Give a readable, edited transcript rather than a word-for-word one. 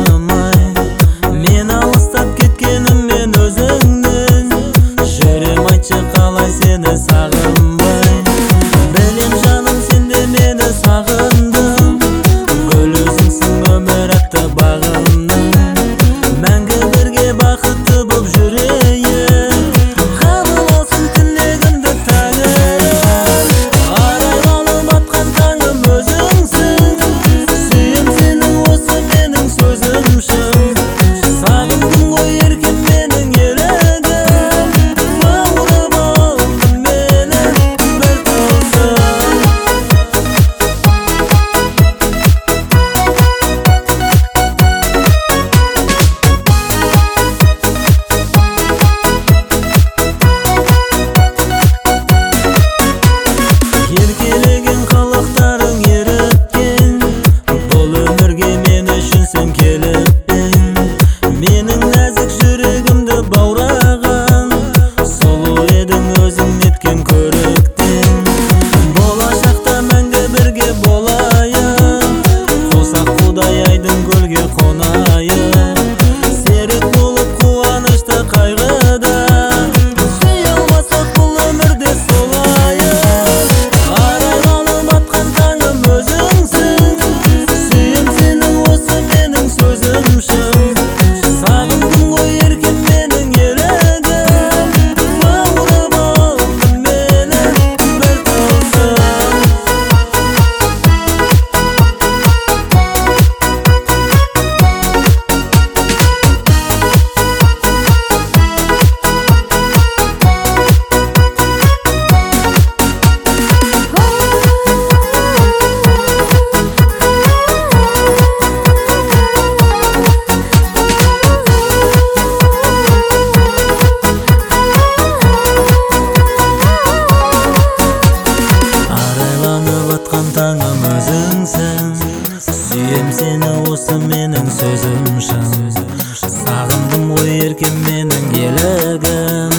қарамай. Мен алыстап кеткеніммен өзіңнен, жүрем айтшы қалай сені сағынбай. Білем жаным сенде мені сағындым, гүл өзіңсің өмір атты бағымның. Мәңгі бірге бақытты боп жүрейін, қабыл алсын тілегімді Тәңірім. Арайланып атқан таңым өзіңсің, сүйем сені осы менің сөзімшің. Сағындым ғой еркем менің елігім, бауырым алдым мені бір тылсым. Еркелеген қылықтарың еріткен, бұл өмірге мен үшін сен келіппен. Менің нәзік жүрегімді баураған, сұлу едің өзің неткен көріктен. Болашақта мәңгі бірге болайық, қосақ қудай айдын көлге қонайық. Серік болып қуанышты қайғыда, сүйе алмасақ бұл өмірде солайық. Арайланып атқан таңым өзіңсің, сүйем сені осы менің сөзімшің. Сағындым ғой еркем менің елігім, бауырым алдым мені бір тылсым. Арайланып атқан таңым өзіңсің, сүйем сені осы менің сөзімшің. Сағындым ғой еркем менің елігім,